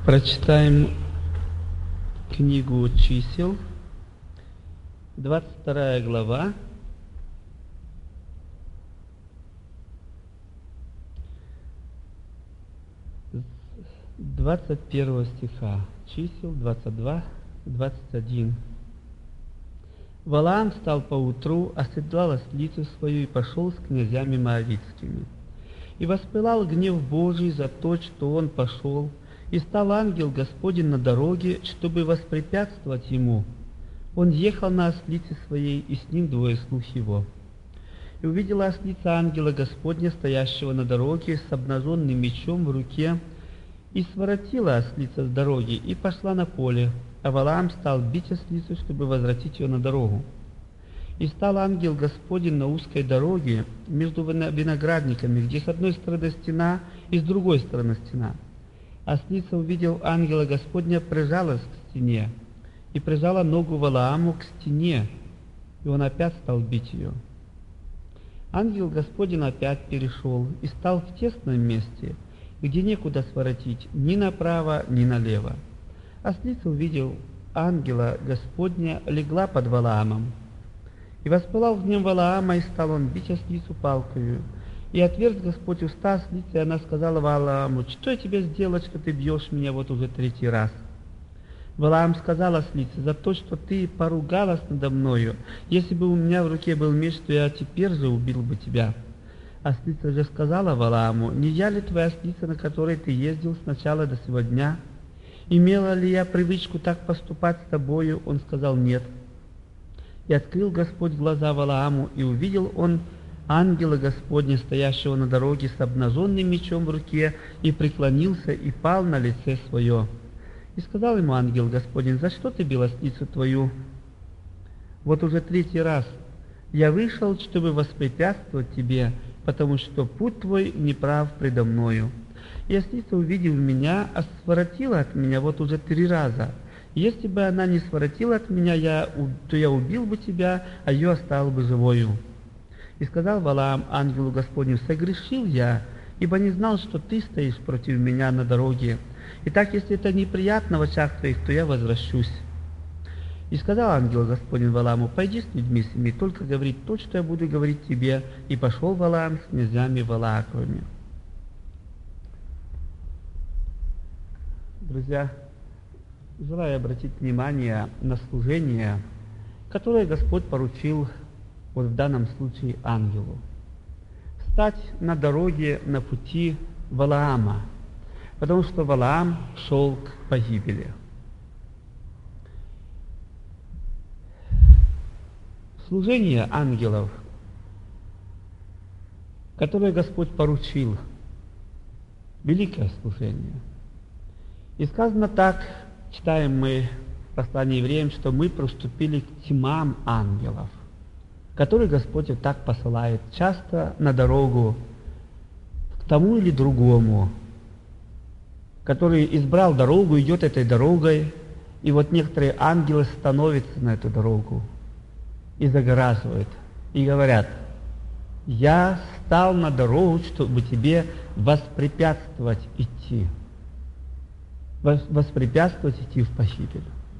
Прочитаем книгу чисел, 22 глава, с 21 стиха. Чисел 22, 21. Валаам встал поутру, оседлал ослицу свою и пошел с князями моавитскими. И воспылал гнев Божий за то, что он пошел, и стал ангел Господень на дороге, чтобы воспрепятствовать ему. Он ехал на ослице своей, и с ним двое слуг его. И увидела ослица ангела Господня, стоящего на дороге, с обнаженным мечом в руке, и своротила ослица с дороги, и пошла на поле, а Валаам стал бить ослицу, чтобы возвратить ее на дорогу. И стал ангел Господень на узкой дороге между виноградниками, где с одной стороны стена и с другой стороны стена. Ослица, увидев ангела Господня, прижалась к стене, и прижала ногу Валааму к стене, и он опять стал бить ее. Ангел Господень опять перешел и стал в тесном месте, где некуда своротить ни направо, ни налево. Ослица, увидев ангела Господня, легла под Валаамом. И воспылал гнев Валаама, и стал он бить ослицу палкою. И отверз Господь уста ослицы, и она сказала Валааму: «Что я тебе сделал, что ты бьешь меня вот уже третий раз?» Валаам сказал ослице: «За то, что ты поругалась надо мною. Если бы у меня в руке был меч, то я теперь же убил бы тебя». Ослица же сказала Валааму: «Не я ли твоя ослица, на которой ты ездил с начала до сего дня? Имела ли я привычку так поступать с тобою?» Он сказал: «Нет». И открыл Господь глаза Валааму, и увидел он ангела Господня, стоящего на дороге с обнаженным мечом в руке, и преклонился, и пал на лице свое. И сказал ему ангел Господень: «За что ты бил ослицу твою? Вот уже третий раз. Я вышел, чтобы воспрепятствовать тебе, потому что путь твой неправ предо мною. И ослица, увидев меня, своротила от меня вот уже 3 раза. Если бы она не своротила от меня, то я убил бы тебя, а ее оставил бы живою». И сказал Валаам ангелу Господню: «Согрешил я, ибо не знал, что ты стоишь против меня на дороге. Итак, если это неприятно в очах твоих, то я возвращусь». И сказал ангел Господень Валааму: «Пойди с людьми семи, только говори то, что я буду говорить тебе». И пошел Валаам с князями Валааковыми. Друзья, желаю обратить внимание на служение, которое Господь поручил вот в данном случае ангелу. Стать на дороге, на пути Валаама, потому что Валаам шел к погибели. Служение ангелов, которое Господь поручил, великое служение. И сказано так, читаем мы в послании евреям, что мы приступили к тьмам ангелов, которые Господь вот так посылает часто на дорогу к тому или другому, который избрал дорогу, идет этой дорогой, и вот некоторые ангелы становятся на эту дорогу и загораживают, и говорят: «Я стал на дорогу, чтобы тебе воспрепятствовать идти в погибель».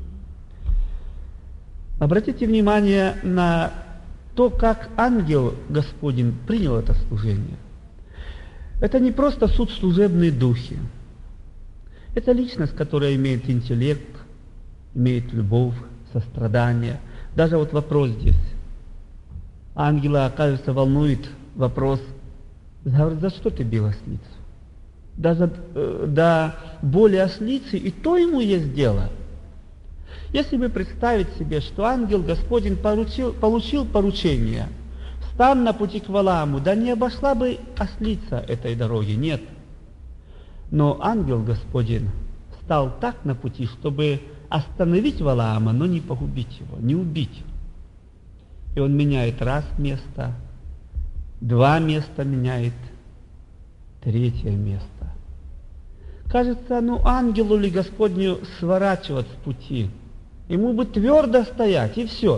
Обратите внимание на то, как ангел Господень принял это служение. Это не просто суд служебные духи. Это личность, которая имеет интеллект, имеет любовь, сострадание. Даже вот вопрос здесь. Ангела, оказывается, волнует вопрос: говорит, за что ты бил ослицу? Даже до боли ослицы, и то ему есть дело. Если бы представить себе, что ангел Господень получил поручение: «Стань на пути к Валааму», да не обошла бы ослица этой дороги, нет. Но ангел Господень стал так на пути, чтобы остановить Валаама, но не погубить его, не убить. И он меняет раз место, 2 места меняет, 3 место. Кажется, ангелу ли Господню сворачивать с пути? Ему бы твердо стоять, и все.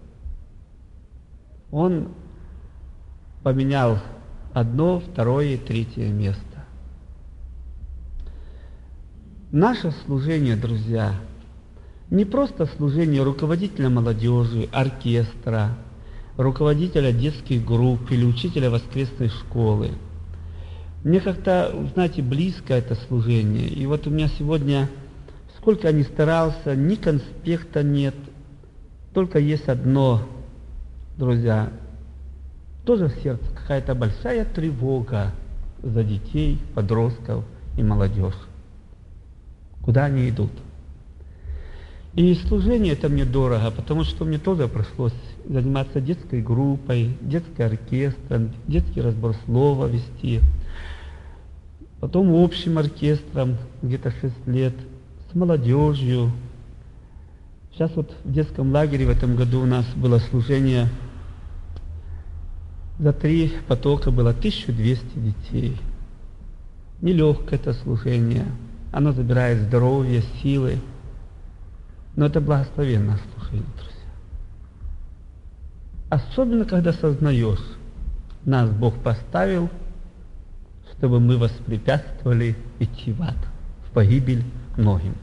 Он поменял 1, 2, 3 место. Наше служение, друзья, не просто служение руководителя молодежи, оркестра, руководителя детских групп или учителя воскресной школы. Мне как-то, знаете, близко это служение. И вот у меня сегодня, сколько я ни старался, ни конспекта нет, только есть одно, друзья, тоже в сердце какая-то большая тревога за детей, подростков и молодежь. Куда они идут? И служение это мне дорого, потому что мне тоже пришлось заниматься детской группой, детским оркестром, детский разбор слова вести, потом общим оркестром где-то 6 лет, с молодежью. Сейчас вот в детском лагере в этом году у нас было служение, за 3 потока было 1200 детей. Нелегкое это служение, оно забирает здоровье, силы, но это благословенное служение, друзья. Особенно, когда сознаешь, нас Бог поставил, чтобы мы воспрепятствовали идти в ад, в погибель многим.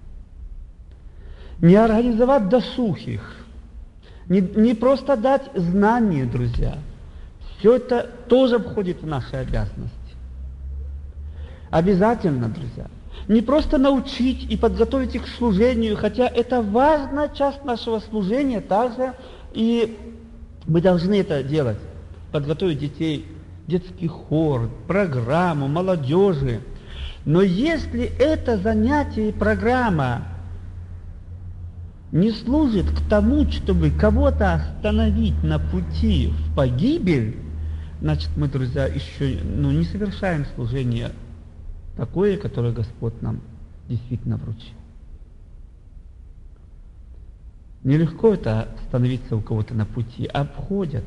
Не организовать досуг их, не просто дать знания, друзья. Все это тоже входит в наши обязанности. Обязательно, друзья. Не просто научить и подготовить их к служению, хотя это важная часть нашего служения также, и мы должны это делать, подготовить детей, детский хор, программу, молодежи. Но если это занятие и программа не служит к тому, чтобы кого-то остановить на пути в погибель, значит, мы, друзья, еще не совершаем служение такое, которое Господь нам действительно вручил. Нелегко это становиться у кого-то на пути. Обходят.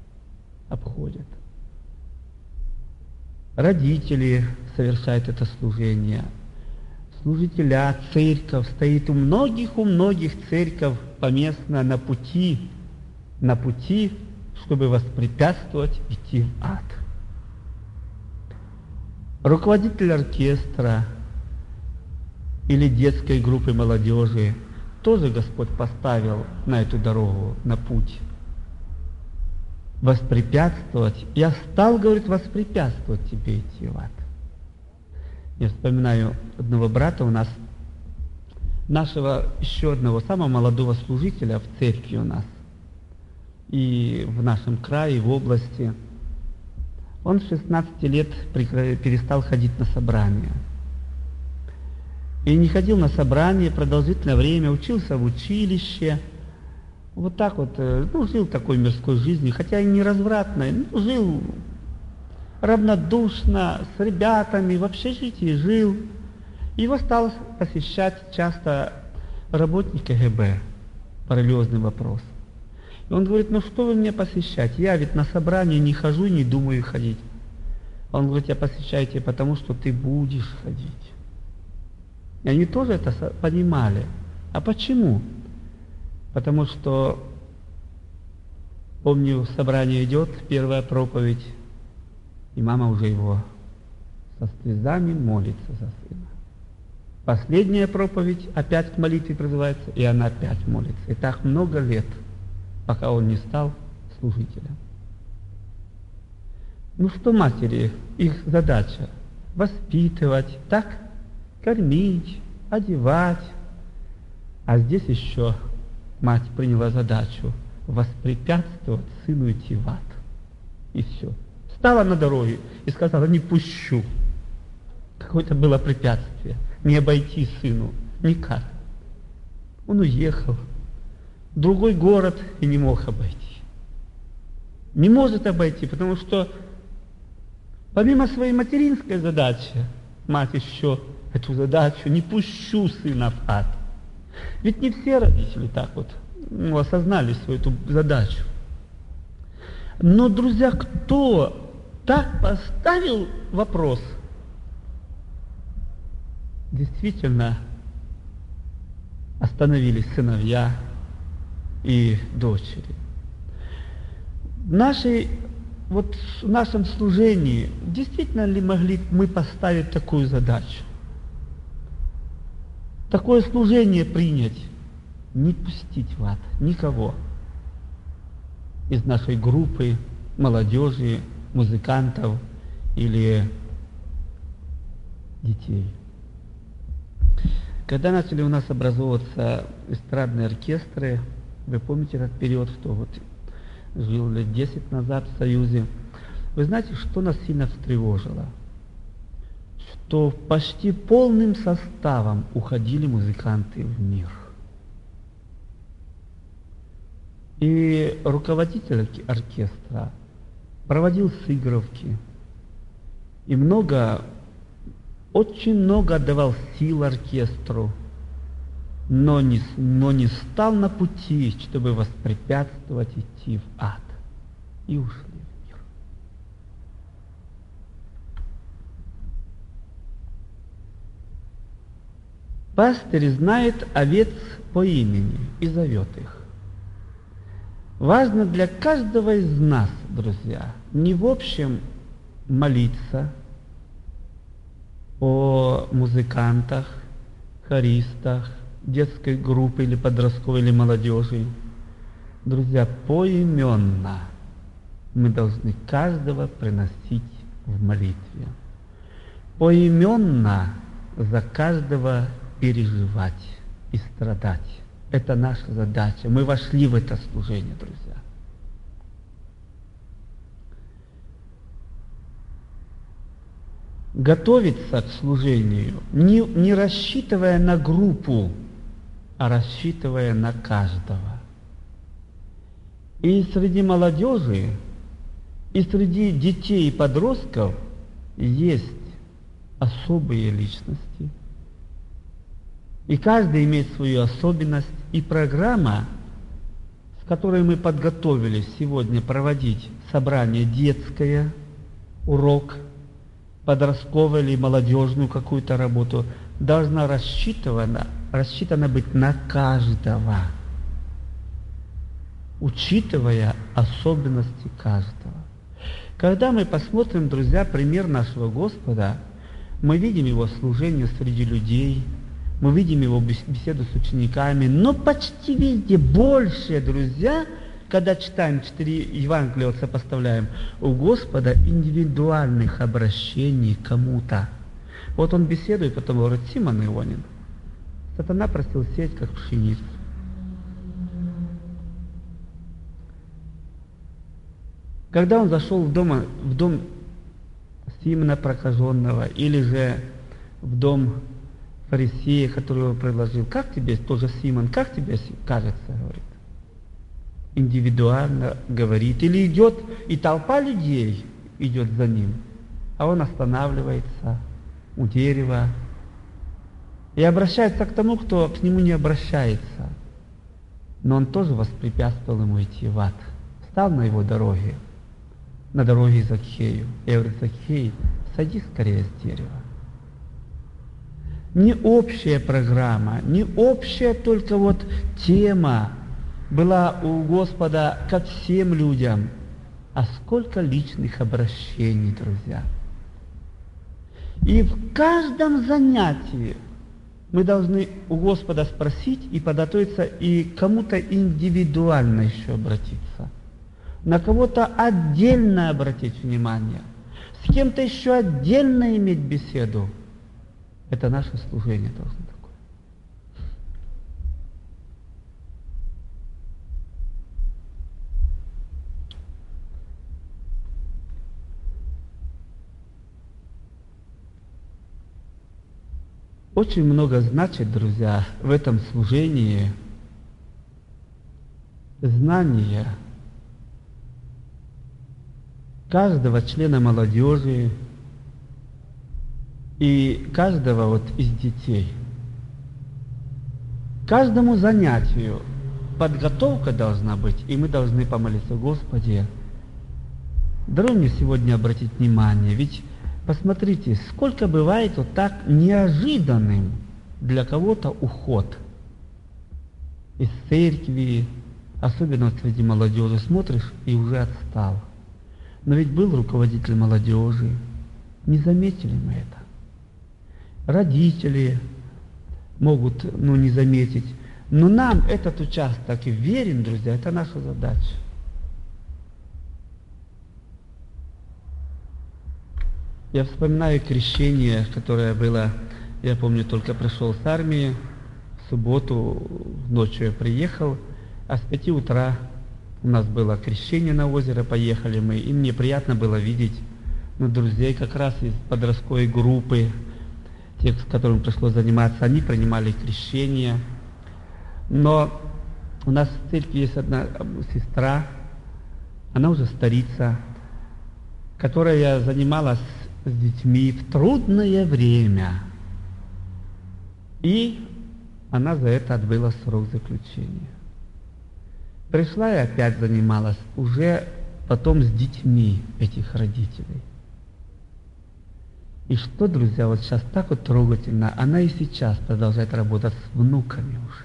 Родители совершают это служение. Служителя, церковь стоит у многих церковь поместно на пути, чтобы воспрепятствовать идти в ад. Руководитель оркестра или детской группы молодежи тоже Господь поставил на эту дорогу, на путь. Воспрепятствовать. Я стал, говорит, воспрепятствовать тебе идти в ад. Я вспоминаю одного брата у нас, нашего еще одного самого молодого служителя в церкви у нас, и в нашем крае, в области. Он с 16 лет перестал ходить на собрания. И не ходил на собрания продолжительное время, учился в училище. Вот так вот, жил такой мирской жизнью, хотя и не развратной, жил равнодушно, с ребятами, в общежитии жил. Его стал посещать часто работник КГБ по религиозным вопросам. И он говорит, что вы меня посещаете? Я ведь на собрание не хожу, не думаю ходить. Он говорит, я посещаю тебя, потому что ты будешь ходить. И они тоже это понимали. А почему? Потому что, помню, собрание идет, первая проповедь, и мама уже его со слезами молится за сына. Последняя проповедь опять к молитве призывается, и она опять молится. И так много лет, пока он не стал служителем. Что матери, их задача воспитывать, так, кормить, одевать. А здесь еще мать приняла задачу воспрепятствовать сыну идти в ад. И все. Стала на дороге и сказала, не пущу. Какое-то было препятствие. Не обойти сыну. Никак. Он уехал в другой город и не мог обойти. Не может обойти, потому что помимо своей материнской задачи, мать еще эту задачу, не пущу сына в ад. Ведь не все родители так вот осознали свою эту задачу. Но, друзья, кто так поставил вопрос, действительно остановились сыновья и дочери. В нашем служении действительно ли могли мы поставить такую задачу? такое служение принять, не пустить в ад никого из нашей группы, молодежи, музыкантов или детей. Когда начали у нас образовываться эстрадные оркестры, вы помните этот период, кто вот жил лет 10 назад в Союзе, вы знаете, что нас сильно встревожило? Что почти полным составом уходили музыканты в мир. И руководитель оркестра проводил сыгровки и очень много отдавал сил оркестру, но не стал на пути, чтобы воспрепятствовать идти в ад. И ушли в мир. Пастырь знает овец по имени и зовет их. Важно для каждого из нас, друзья, не в общем молиться о музыкантах, хористах, детской группы или подростковой или молодежи. Друзья, поименно мы должны каждого приносить в молитве. Поименно за каждого переживать и страдать. Это наша задача. Мы вошли в это служение, друзья. Готовиться к служению, не рассчитывая на группу, а рассчитывая на каждого. И среди молодежи, и среди детей и подростков есть особые личности. И каждый имеет свою особенность. И программа, с которой мы подготовились сегодня проводить собрание детское, урок, подростковую или молодежную какую-то работу, должна рассчитана быть на каждого, учитывая особенности каждого. Когда мы посмотрим, друзья, пример нашего Господа, мы видим Его служение среди людей, мы видим Его беседу с учениками, но почти везде больше, друзья, когда читаем 4 Евангелия, вот сопоставляем, у Господа индивидуальных обращений к кому-то. Вот Он беседует, потом говорит: Симон Ионин, сатана просил сеять, как пшеницу. Когда Он зашел в дом Симона прокаженного, или же в дом фарисея, который его предложил: как тебе, тоже Симон, как тебе кажется, говорит. Индивидуально говорит. Или идет, и толпа людей идет за ним, а он останавливается у дерева и обращается к тому, кто к нему не обращается. Но он тоже воспрепятствовал ему идти в ад. Встал на его дороге, на дороге Закхею, и говорит: Закхей, садись скорее с дерева. Не общая программа, не общая только вот тема была у Господа ко всем людям, а сколько личных обращений, друзья. И в каждом занятии мы должны у Господа спросить и подготовиться, и кому-то индивидуально еще обратиться, на кого-то отдельно обратить внимание, с кем-то еще отдельно иметь беседу. Это наше служение должно такое. Очень много значит, друзья, в этом служении знание каждого члена молодежи и каждого вот из детей. Каждому занятию подготовка должна быть, и мы должны помолиться: Господи, даруй мне сегодня обратить внимание, ведь посмотрите, сколько бывает вот так неожиданным для кого-то уход из церкви, особенно вот среди молодежи. Смотришь и уже отстал. Но ведь был руководитель молодежи, не заметили мы это. Родители, могут не заметить. Но нам этот участок верен, друзья, это наша задача. Я вспоминаю крещение, которое было, я помню, только пришел с армии, в субботу ночью я приехал, а с 5 утра у нас было крещение на озеро, поехали мы, и мне приятно было видеть друзей как раз из подростковой группы, тех, с которыми пришлось заниматься, они принимали крещение. Но у нас в церкви есть одна сестра, она уже старица, которая занималась с детьми в трудное время. И она за это отбыла срок заключения. Пришла и опять занималась, уже потом с детьми этих родителей. И что, друзья, вот сейчас так вот трогательно, она и сейчас продолжает работать с внуками уже.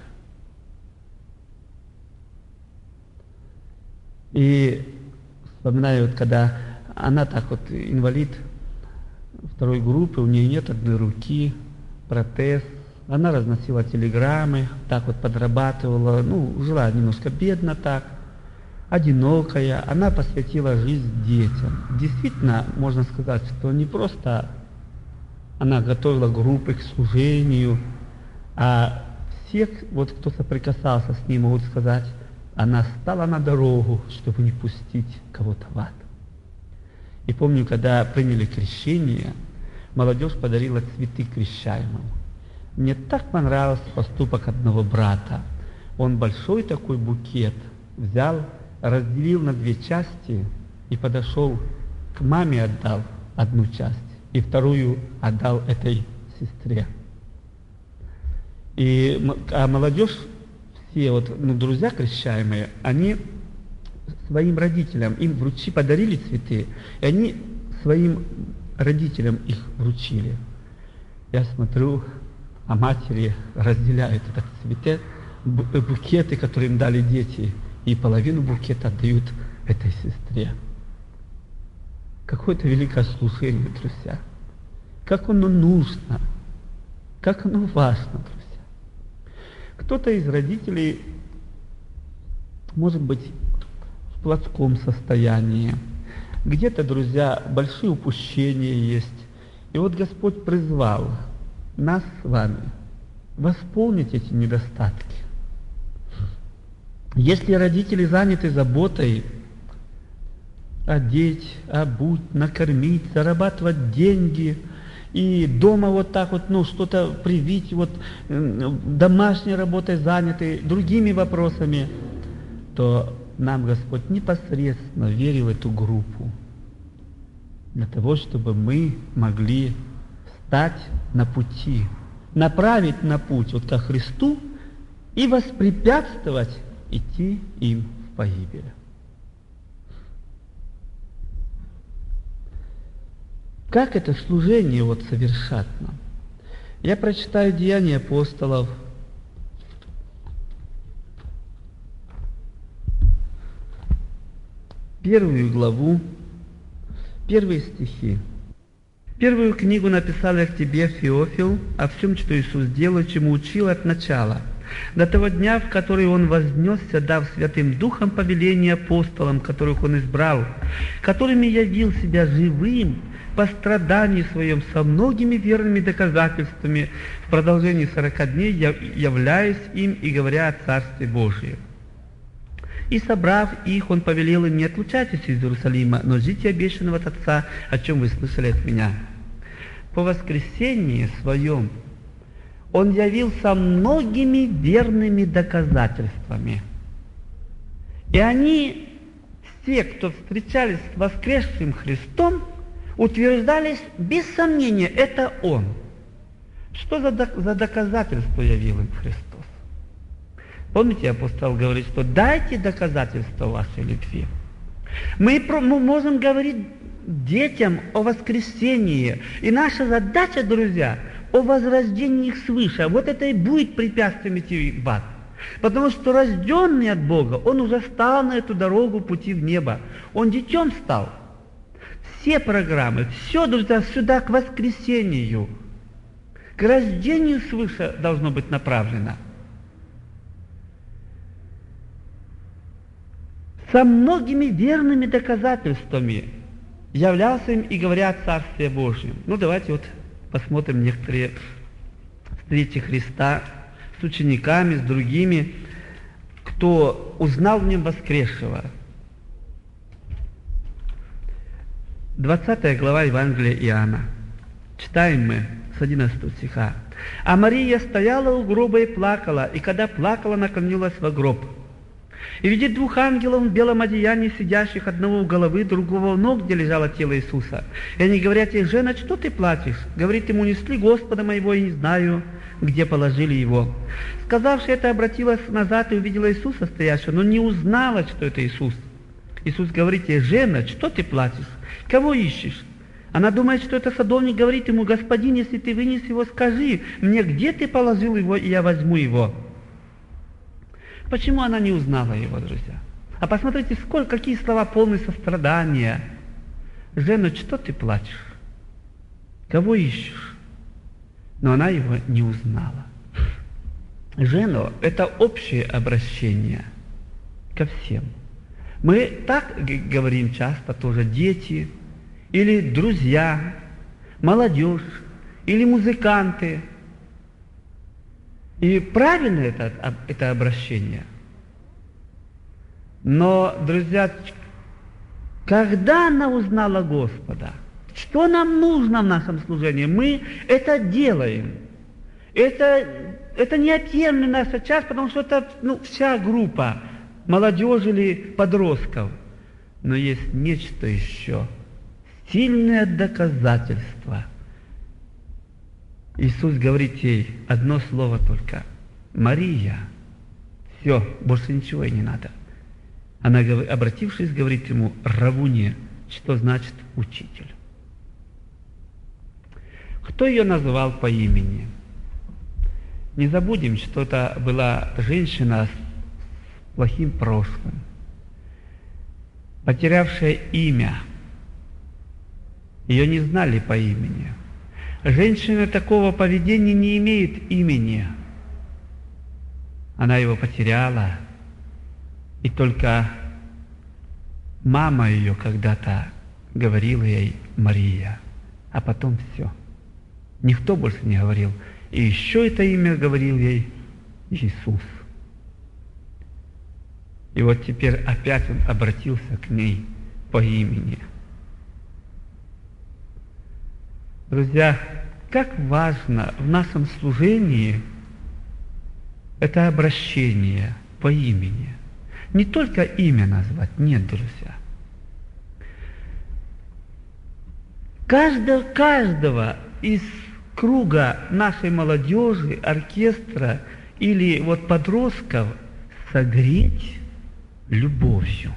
И вспоминаю, вот когда она так вот инвалид второй группы, у нее нет одной руки, протез, она разносила телеграммы, так вот подрабатывала, жила немножко бедно так, одинокая, она посвятила жизнь детям. Действительно, можно сказать, что не просто она готовила группы к служению, а все, вот кто соприкасался с ней, могут сказать, она стала на дорогу, чтобы не пустить кого-то в ад. И помню, когда приняли крещение, молодежь подарила цветы крещаемому. Мне так понравился поступок одного брата. Он большой такой букет взял, разделил на 2 части и подошел к маме, отдал одну часть, и вторую отдал этой сестре. А молодежь, все друзья крещаемые, они своим родителям, им подарили цветы, и они своим родителям их вручили. Я смотрю, а матери разделяют этот букеты, которые им дали дети, и половину букета отдают этой сестре. Какое-то великое служение, друзья. Как оно нужно, как оно важно, друзья. Кто-то из родителей, может быть, в плотском состоянии. Где-то, друзья, большие упущения есть. И вот Господь призвал нас с вами восполнить эти недостатки. Если родители заняты заботой одеть, обуть, накормить, зарабатывать деньги, и дома вот так вот, что-то привить, домашней работой заняты, другими вопросами, то нам Господь непосредственно верил эту группу для того, чтобы мы могли встать на пути, направить на путь ко Христу и воспрепятствовать идти им в погибель. Как это служение совершать нам? Я прочитаю Деяния апостолов, 1 главу, 1 стихи. Первую книгу написал я к тебе, Феофил, о всем, что Иисус делал, чему учил от начала, до того дня, в который Он вознесся, дав Святым Духом повеление апостолам, которых Он избрал, которыми явил себя живым по страдании своем со многими верными доказательствами в продолжении 40 дней, являясь им и говоря о Царстве Божьем. И, собрав их, Он повелел им: не отлучайтесь из Иерусалима, но ждите обещанного от Отца, о чем вы слышали от Меня. По воскресении Своем Он явился многими верными доказательствами. И они, все, кто встречались с воскресшим Христом, утверждались без сомнения, это Он. Что за доказательство явил им Христос? Помните, апостол говорит, что дайте доказательство вашей любви. Мы можем говорить детям о воскресении. И наша задача, друзья, о возрождении их свыше. Вот это и будет препятствием идти в ад. Потому что рожденный от Бога, он уже стал на эту дорогу пути в небо. Он детем стал. Все программы, все, друзья, сюда к воскресению. к рождению свыше должно быть направлено. Со многими верными доказательствами являлся им и говоря о Царстве Божьем. Давайте вот посмотрим некоторые встречи Христа с учениками, с другими, кто узнал в нем воскресшего. 20 глава Евангелия Иоанна. Читаем мы с 11 стиха. «А Мария стояла у гроба и плакала, и когда плакала, наклонилась во гроб. И видит двух ангелов в белом одеянии, сидящих, одного у головы, другого у ног, где лежало тело Иисуса. И они говорят ей: жена, что ты плачешь? Говорит ему: несли Господа моего, и не знаю, где положили его. Сказавши это, обратилась назад и увидела Иисуса стоящего, но не узнала, что это Иисус. Иисус говорит ей: жена, что ты плачешь? Кого ищешь? Она думает, что это садовник, говорит ему: господин, если ты вынес его, скажи мне, где ты положил его, и я возьму его. Почему она не узнала его, друзья? А посмотрите, какие слова полны сострадания. Жена, что ты плачешь? Кого ищешь? Но она его не узнала. Жену – это общее обращение ко всем. Мы так говорим часто тоже: дети, или друзья, молодежь, или музыканты. И правильно это обращение. Но, друзья, когда она узнала Господа, что нам нужно в нашем служении, мы это делаем. Это неотъемлемая наша часть, потому что это вся группа молодежи или подростков. Но есть нечто еще, сильное доказательство. Иисус говорит ей одно слово только: Мария. Все, больше ничего ей не надо. Она, обратившись, говорит ему: Равуни, что значит учитель. Кто ее назвал по имени? Не забудем, что это была женщина с плохим прошлым, потерявшая имя. Ее не знали по имени. Женщина такого поведения не имеет имени. Она его потеряла, и только мама ее когда-то говорила ей Мария, а потом все. Никто больше не говорил. И еще это имя говорил ей Иисус. И вот теперь опять он обратился к ней по имени. Друзья, как важно в нашем служении это обращение по имени. Не только имя назвать, нет, друзья. Каждого из круга нашей молодежи, оркестра или подростков согреть любовью.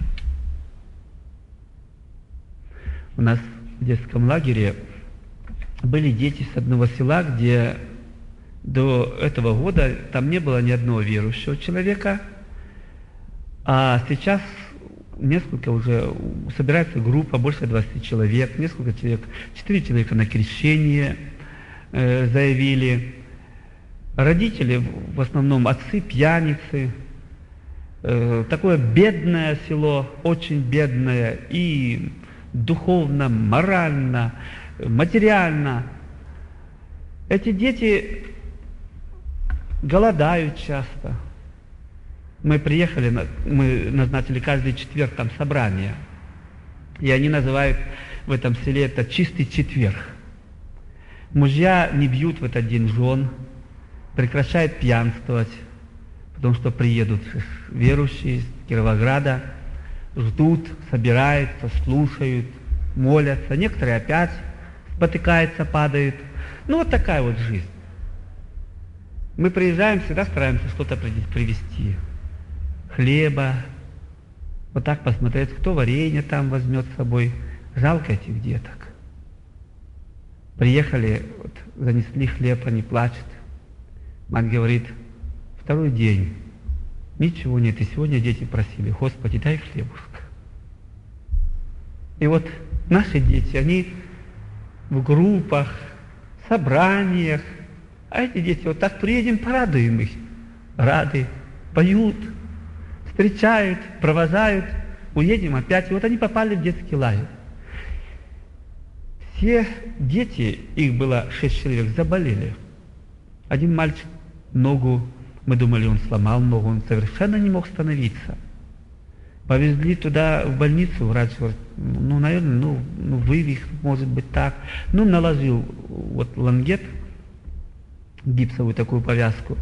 У нас в детском лагере были дети с одного села, где до этого года там не было ни одного верующего человека, а сейчас несколько уже собирается группа, больше 20 человек, несколько человек, 4 человека на крещение заявили. Родители, в основном отцы, пьяницы. Такое бедное село, очень бедное и духовно, морально, материально. Эти дети голодают часто. Мы приехали, мы назначили каждый четверг там собрание. И они называют в этом селе это чистый четверг. Мужья не бьют в этот день жен, прекращают пьянствовать, потому что приедут верующие из Кировограда, ждут, собираются, слушают, молятся. Некоторые опять спотыкаются, падают. Такая вот жизнь. Мы приезжаем, всегда стараемся что-то привезти. Хлеба, вот так посмотреть, кто варенье там возьмет с собой. Жалко этих деток. Приехали, занесли хлеб, они плачут. Мать говорит: второй день, ничего нет, и сегодня дети просили: Господи, дай хлебушка. И наши дети, они в группах, собраниях, А эти дети, вот так приедем, порадуем их. Рады, поют, встречают, провожают, уедем опять. И вот они попали в детский лагерь. Все дети, их было 6 человек, заболели. Один мальчик ногу, мы думали, он сломал ногу, он совершенно не мог становиться. Повезли туда, в больницу, врач говорит, наверное, вывих, может быть, так. Наложил вот лангет, гипсовую такую повязку.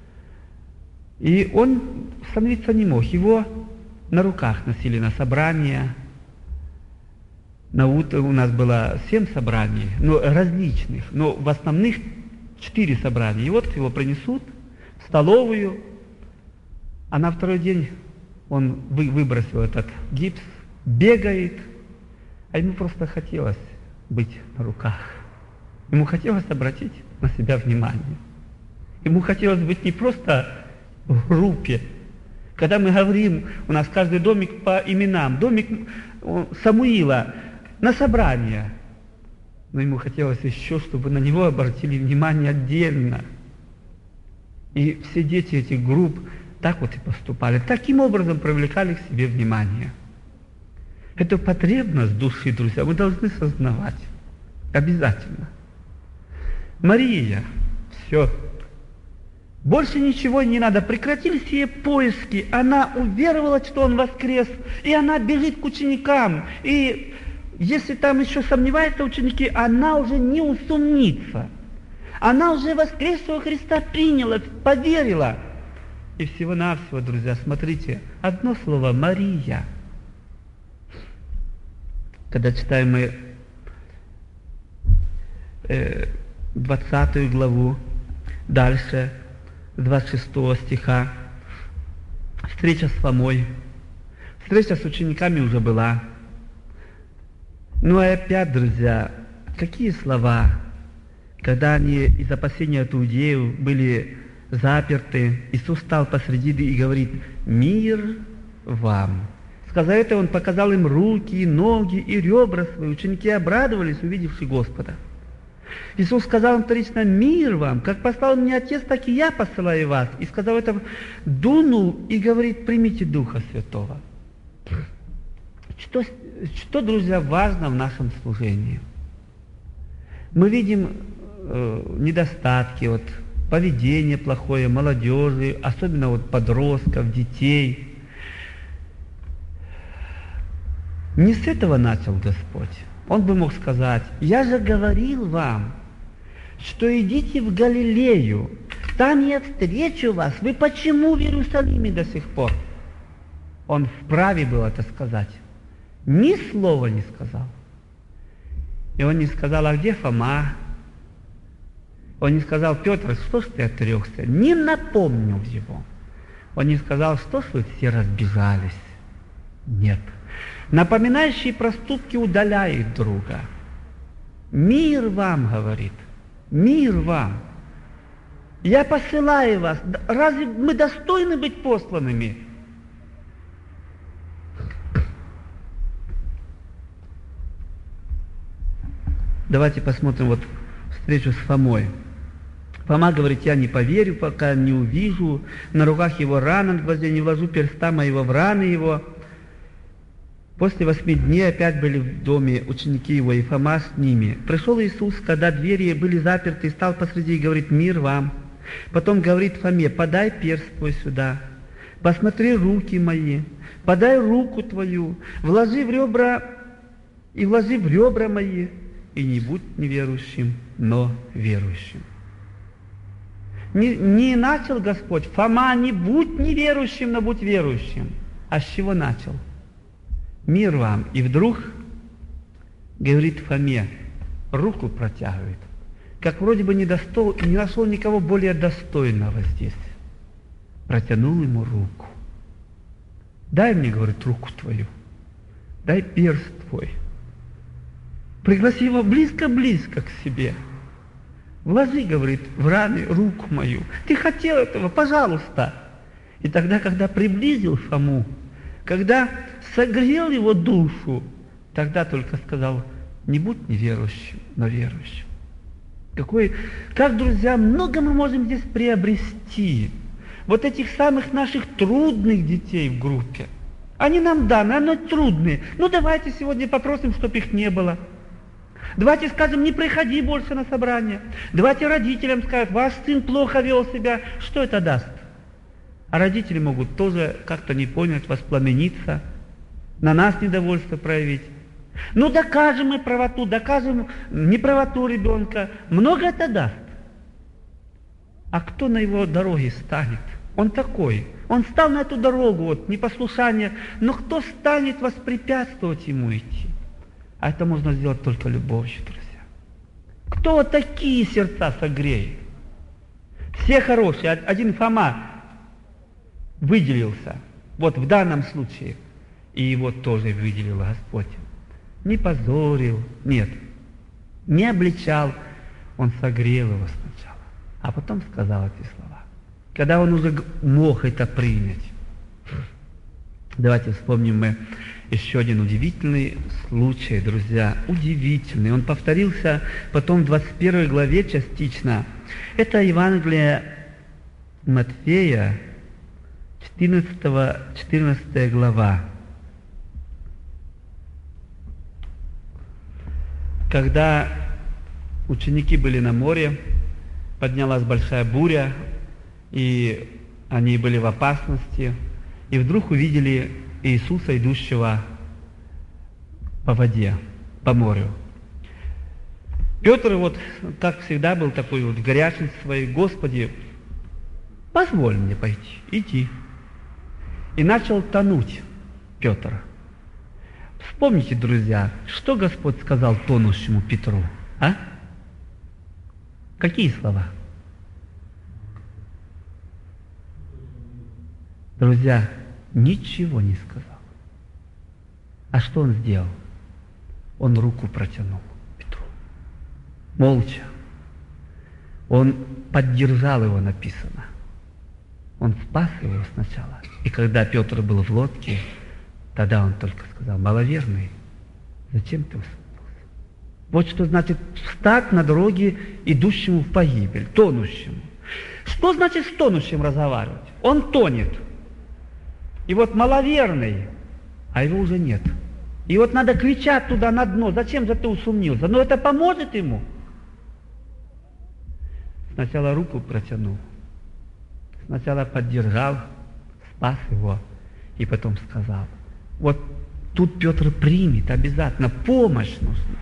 И он становиться не мог. Его на руках носили на собрания. На утро у нас было 7 собраний, различных, но в основных 4 собрания. И вот его принесут в столовую, а на второй день он выбросил этот гипс, бегает, а ему просто хотелось быть на руках. Ему хотелось обратить на себя внимание. Ему хотелось быть не просто в группе. Когда мы говорим, у нас каждый домик по именам, домик Самуила на собрание, но ему хотелось еще, чтобы на него обратили внимание отдельно. И все дети этих групп так вот и поступали. Таким образом привлекали к себе внимание. Это потребность души, друзья, мы должны сознавать. Обязательно. Мария, все. Больше ничего не надо. Прекратились ее поиски. Она уверовала, что он воскрес. И она бежит к ученикам. И если там еще сомневаются ученики, она уже не усомнится. Она уже воскресшего Христа приняла, поверила. И всего-навсего, друзья, смотрите, одно слово «Мария». Когда читаем мы 20 главу, дальше, с 26 стиха, встреча с Фомой, встреча с учениками уже была. И опять, друзья, какие слова, когда они из опасения от иудеев были заперты, Иисус стал посредине и говорит: «Мир вам». Сказав это, Он показал им руки, ноги и ребра свои. Ученики обрадовались, увидевши Господа. Иисус сказал им вторично: «Мир вам, как послал меня Отец, так и я посылаю вас». И сказав это, дунул и говорит: «Примите Духа Святого». Что, друзья, важно в нашем служении? Мы видим недостатки, поведение плохое молодежи, особенно подростков, детей. Не с этого начал Господь. Он бы мог сказать: «Я же говорил вам, что идите в Галилею, там я встречу вас. Вы почему в Иерусалиме до сих пор?» Он вправе был это сказать. Ни слова не сказал. И он не сказал: «А где Фома?» Он не сказал: «Петр, что ж ты отрекся?» Не напомнил его. Он не сказал: «Что ж вы все разбежались?» Нет. Напоминающие проступки удаляют друга. «Мир вам», говорит, «мир вам. Я посылаю вас. Разве мы достойны быть посланными?» Давайте посмотрим встречу с Фомой. Фома говорит: «Я не поверю, пока не увижу. На руках его рана, в гвозде не вложу перста моего в раны его». После 8 дней опять были в доме ученики его, и Фома с ними. Пришел Иисус, когда двери были заперты, и стал посреди и говорит: «Мир вам». Потом говорит Фоме: «Подай перст твой сюда, посмотри руки мои, подай руку твою, вложи в ребра мои, и не будь неверующим, но верующим». Не начал Господь: «Фома, не будь неверующим, но будь верующим». А с чего начал? «Мир вам». И вдруг говорит Фоме, руку протягивает, как вроде бы не нашел никого более достойного здесь. Протянул ему руку. «Дай мне, говорит, руку твою, дай перст твой». Пригласи его близко-близко к себе. «Вложи, говорит, в раны руку мою. Ты хотел этого, пожалуйста». И тогда, когда приблизил Фому, когда согрел его душу, тогда только сказал: «Не будь неверующим, но верующим». Как, друзья, много мы можем здесь приобрести. Вот этих самых наших трудных детей в группе. Они нам даны, они трудные. Ну давайте сегодня попросим, чтобы их не было. Давайте скажем, не приходи больше на собрание. Давайте родителям скажем, ваш сын плохо вел себя. Что это даст? А родители могут тоже как-то не понять, воспламениться, на нас недовольство проявить. Ну докажем мы правоту, докажем неправоту ребенка. Много это даст. А кто на его дороге станет? Он такой. Он стал на эту дорогу, вот, непослушание. Но кто станет воспрепятствовать ему идти? А это можно сделать только любовью, друзья. Кто вот такие сердца согреет? Все хорошие. Один Фома выделился. Вот в данном случае. И его тоже выделил Господь. Не позорил, нет. Не обличал. Он согрел его сначала. А потом сказал эти слова. Когда он уже мог это принять. Давайте вспомним мы еще один удивительный случай, друзья. Удивительный. Он повторился потом в 21 главе частично. Это Евангелие Матфея, 14 глава. Когда ученики были на море, поднялась большая буря, и они были в опасности, и вдруг увидели Иисуса, идущего по воде, по морю. Петр, вот, как всегда, был такой вот в горячности своей: Господи, позволь мне пойти, иди. И начал тонуть Петр. Вспомните, друзья, что Господь сказал тонущему Петру, а? Какие слова? Друзья, ничего не сказал. А что он сделал? Он руку протянул Петру. Молча. Он поддержал его, написано. Он спас его сначала. И когда Петр был в лодке, тогда он только сказал: маловерный, зачем ты усомнился? Вот что значит встать на дороге идущему в погибель, тонущему. Что значит с тонущим разговаривать? Он тонет. И вот маловерный, а его уже нет. И вот надо кричать туда на дно: зачем же ты усомнился? Но это поможет ему. Сначала руку протянул, сначала поддержал, спас его, и потом сказал: вот тут Петр примет обязательно, помощь нужна.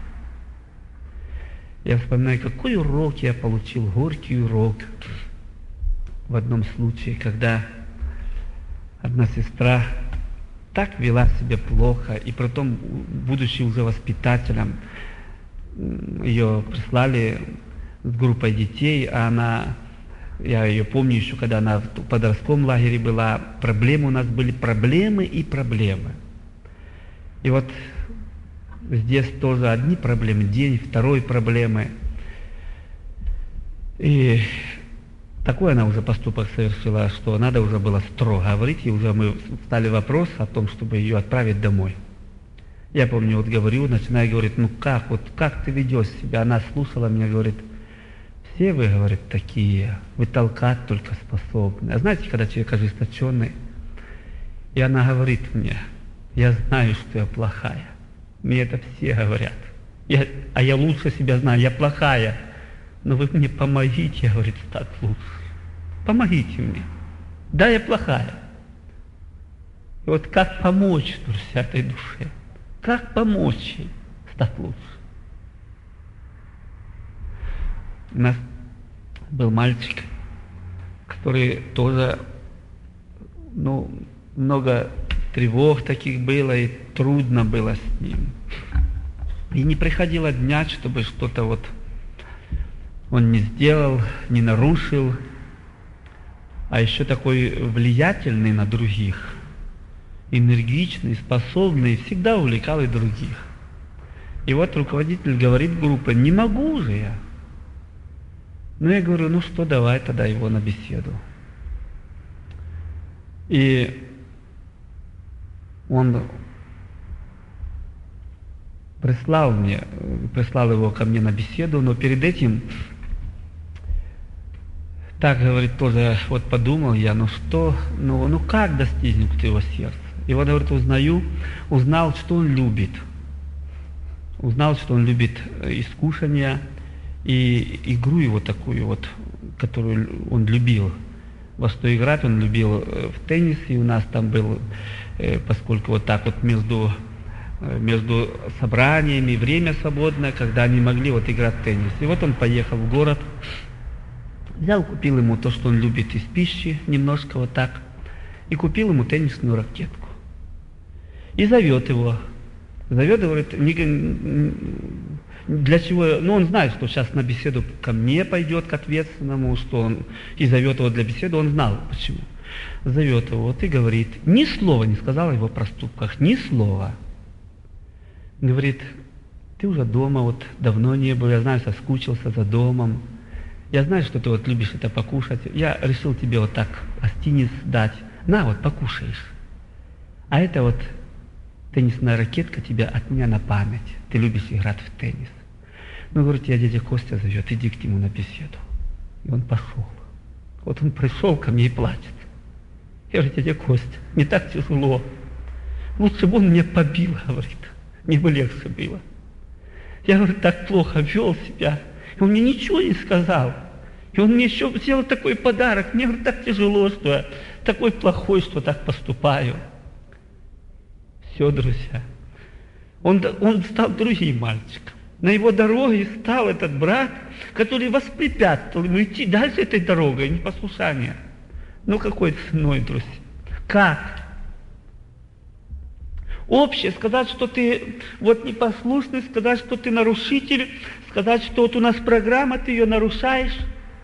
Я вспоминаю, какой урок я получил, горький урок. В одном случае, когда одна сестра так вела себя плохо, и потом, будучи уже воспитателем, ее прислали с группой детей, а я ее помню еще, когда она в подростковом лагере была, проблемы у нас были, проблемы и проблемы. И вот здесь тоже одни проблемы, день, второй проблемы. И такой она уже поступок совершила, что надо уже было строго говорить, и уже мы стали вопрос о том, чтобы ее отправить домой. Я помню, вот говорю, начинаю говорить: ну как, вот как ты ведешь себя? Она слушала меня, говорит: все вы, говорит, такие, вы толкать только способны. А знаете, когда человек ожесточенный, и она говорит мне: я знаю, что я плохая. Мне это все говорят. А я лучше себя знаю, я плохая. Но вы мне помогите, говорит, стать лучше. Помогите мне. Да, я плохая. И вот как помочь, друзья, этой душе? Как помочь ей стать лучше? У нас был мальчик, который тоже, много тревог таких было, и трудно было с ним. И не приходило дня, чтобы что-то вот он не сделал, не нарушил, а еще такой влиятельный на других, энергичный, способный, всегда увлекал и других. И вот руководитель говорит группе: не могу же я. Ну, я говорю: ну что, давай тогда его на беседу. И он прислал его ко мне на беседу, но перед этим Так, говорит, тоже вот подумал я, ну как достигнуть его сердца? И вот, говорит, узнал, что он любит. Узнал, что он любит искушения и игру его такую вот, которую он любил. Во что играть он любил в теннис, и у нас там был, поскольку вот так вот между собраниями время свободное, когда они могли вот играть в теннис. И вот он поехал в город, купил ему то, что он любит из пищи, немножко вот так, и купил ему теннисную ракетку. И зовет его, говорит, для чего, он знает, что сейчас на беседу ко мне пойдет, к ответственному, и зовет его для беседы, он знал, почему. Зовет его, вот и говорит, ни слова не сказал о его проступках, ни слова. Говорит, ты уже дома, вот давно не был, я знаю, соскучился за домом, я знаю, что ты вот любишь это покушать, я решил тебе вот так гостиниц дать, на вот покушаешь. А это вот теннисная ракетка тебя от меня на память. Ты любишь играть в теннис. Говорит, я дядя Костя зовет, иди к нему на беседу. И он пошел. Вот он пришел ко мне и плачет. Я говорю, дядя Костя, не так тяжело. Лучше бы он меня побил, говорит. Мне бы легче было. Я, говорит, так плохо вел себя. И он мне ничего не сказал. И он мне еще сделал такой подарок. Мне, говорит, так тяжело, что я такой плохой, что так поступаю. Все, друзья. Он стал другим мальчиком. На его дороге стал этот брат, который воспрепятствовал ему идти дальше этой дорогой, непослушание. Какой ценой, друзья? Как? Общее, сказать, что ты вот непослушный, сказать, что ты нарушитель, сказать, что вот у нас программа, ты ее нарушаешь.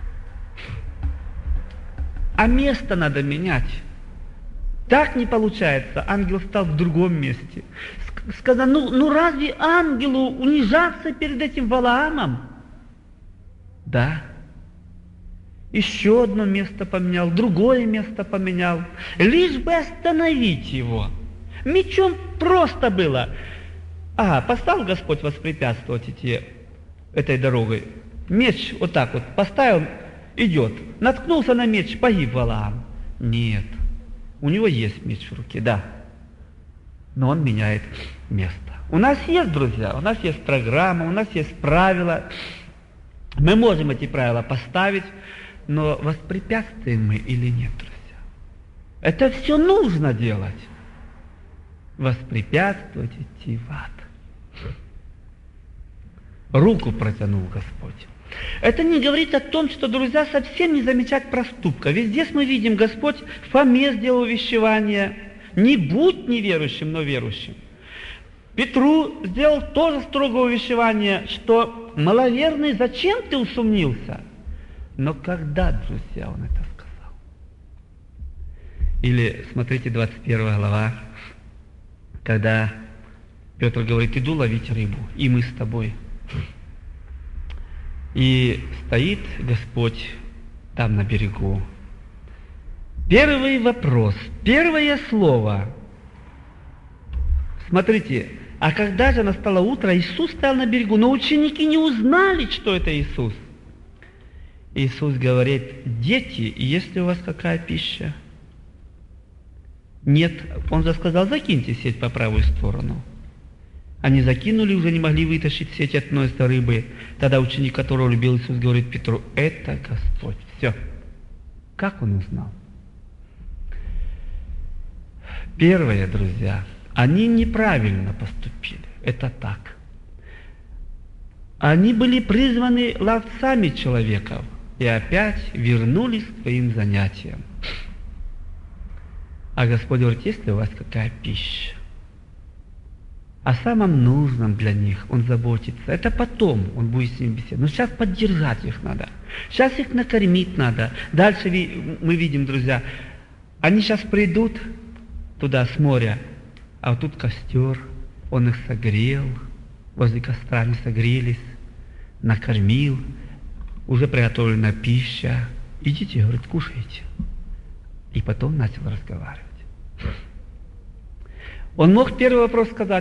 А место надо менять. Так не получается. Ангел стал в другом месте. Сказано, разве ангелу унижаться перед этим Валаамом? Да. Еще одно место поменял, другое место поменял. Лишь бы остановить его. Мечом просто было. Поставил Господь воспрепятствовать этой дорогой. Меч вот так вот поставил, идет. Наткнулся на меч, погиб Валаам. Нет. У него есть меч в руке, да. Но он меняет место. У нас есть, друзья, у нас есть программа, у нас есть правила. Мы можем эти правила поставить, но воспрепятствуем мы или нет, друзья? Это все нужно делать. Воспрепятствовать идти в ад. Руку протянул Господь. Это не говорит о том, что, друзья, совсем не замечать проступка. Ведь здесь мы видим, Господь Фоме сделал увещевание. Не будь неверующим, но верующим. Петру сделал тоже строгое увещевание, что маловерный, зачем ты усомнился? Но когда, друзья, он это сказал? Или, смотрите, 21 глава, когда Петр говорит, иду ловить рыбу, и мы с тобой. И стоит Господь там на берегу. Первый вопрос, первое слово. Смотрите, а когда же настало утро, Иисус стоял на берегу, но ученики не узнали, что это Иисус. Иисус говорит, дети, есть ли у вас какая пища? Нет. Он же сказал, закиньте сеть по правую сторону. Они закинули, уже не могли вытащить сеть от носа рыбы. Тогда ученик, которого любил Иисус, говорит Петру, это Господь. Все. Как он узнал? Первое, друзья, они неправильно поступили. Это так. Они были призваны ловцами человеков и опять вернулись к своим занятиям. А Господь говорит, есть ли у вас какая пища? О самом нужном для них Он заботится. Это потом Он будет с ними беседовать. Но сейчас поддержать их надо. Сейчас их накормить надо. Дальше мы видим, друзья, они сейчас придут туда с моря, а вот тут костер, Он их согрел, возле костра они согрелись, накормил, уже приготовлена пища. Идите, говорит, кушайте. И потом начал разговаривать. Он мог первый вопрос сказать,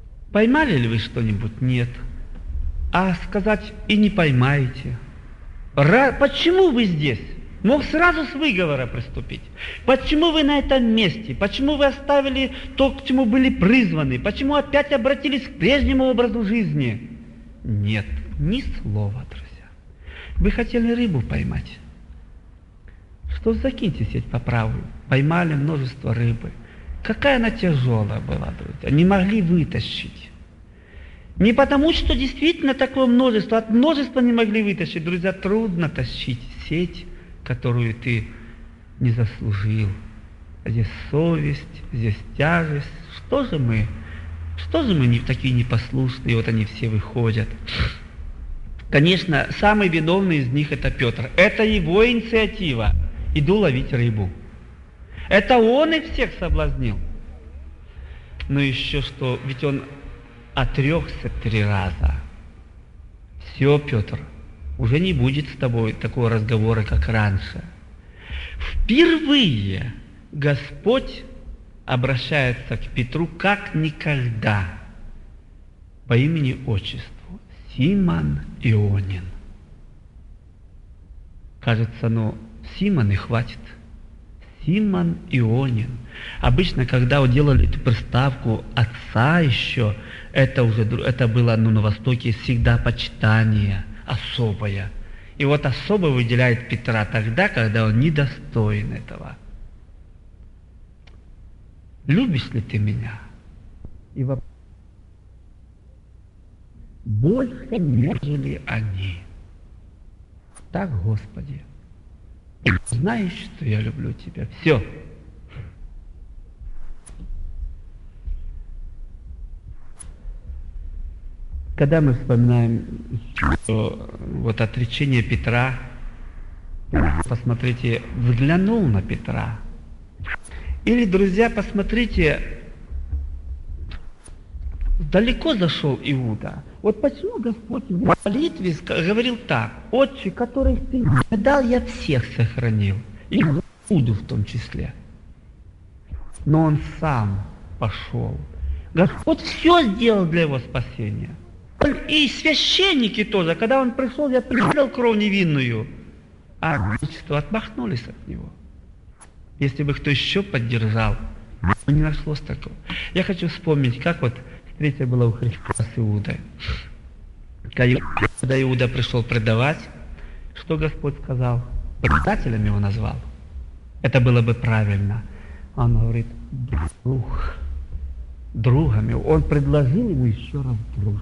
поймали ли вы что-нибудь? Нет. А сказать, и не поймаете. Почему вы здесь? Мог сразу с выговора приступить. Почему вы на этом месте? Почему вы оставили то, к чему были призваны? Почему опять обратились к прежнему образу жизни? Нет, ни слова, друзья. Вы хотели рыбу поймать. Что закиньте сеть по правую. Поймали множество рыбы. Какая она тяжелая была, друзья. Не могли вытащить. Не потому, что действительно такое множество. От множества не могли вытащить. Друзья, трудно тащить сеть, которую ты не заслужил. Здесь совесть, здесь тяжесть. Что же мы не такие непослушные, вот они все выходят. Конечно, самый виновный из них это Петр. Это его инициатива. Иду ловить рыбу. Это он их всех соблазнил. Но еще что, ведь он отрекся 3 раза. Все, Петр, уже не будет с тобой такого разговора, как раньше. Впервые Господь обращается к Петру как никогда по имени-отчеству. Симон Ионин. Кажется, Симон и хватит. Симон Ионин. Обычно, когда делали эту приставку отца еще, это было на Востоке всегда почитание особое. И вот особо выделяет Петра тогда, когда он недостоин этого. Любишь ли ты меня? И больше, нежели они. Так, Господи, знаешь, что я люблю тебя. Все. Когда мы вспоминаем отречение Петра, посмотрите, взглянул на Петра. Или, друзья, посмотрите, далеко зашел Иуда. Вот почему Господь в молитве говорил так: «Отче, которых ты мне дал, я всех сохранил, и Иуду в том числе». Но он сам пошел. Господь все сделал для его спасения. И священники тоже, когда он пришел, я пролил кровь невинную, а что отмахнулись от него. Если бы кто еще поддержал, не нашлось такого. Я хочу вспомнить, как встреча была у Христа с Иудой. Когда Иуда пришел предавать, что Господь сказал? Предателем его назвал. Это было бы правильно. Он говорит, другом его. Он предложил ему еще раз друг.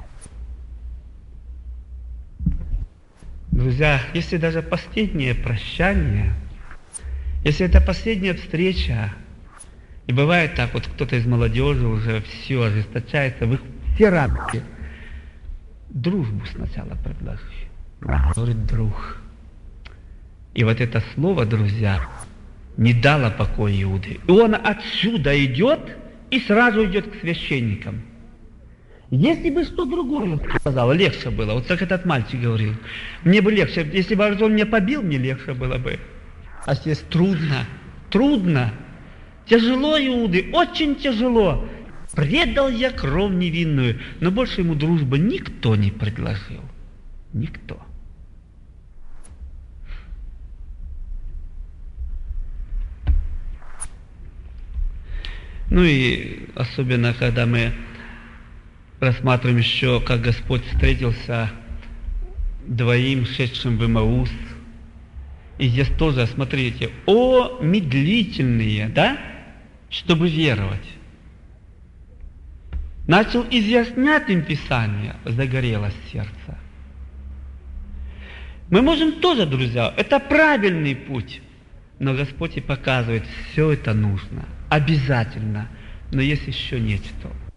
Друзья, если даже последнее прощание, если это последняя встреча, и бывает так, кто-то из молодежи уже все ожесточается, вы все рамки, дружбу сначала предложи. Говорит, друг. И вот это слово, друзья, не дало покоя Иуде. И он отсюда идет и сразу идет к священникам. Если бы что другое сказал, легче было. Вот как этот мальчик говорил. Мне бы легче. Если бы он меня побил, мне легче было бы. А здесь трудно. Тяжело Иуде, очень тяжело. Предал я кровь невинную. Но больше ему дружбы никто не предложил. Никто. Ну и особенно, когда мы рассматриваем еще, как Господь встретился двоим, шедшим в Имаус. И здесь тоже, смотрите, медлительные, да, чтобы веровать. Начал изъяснять им Писание, загорелось сердце. Мы можем тоже, друзья, это правильный путь, но Господь и показывает, все это нужно, обязательно, но есть еще нечто.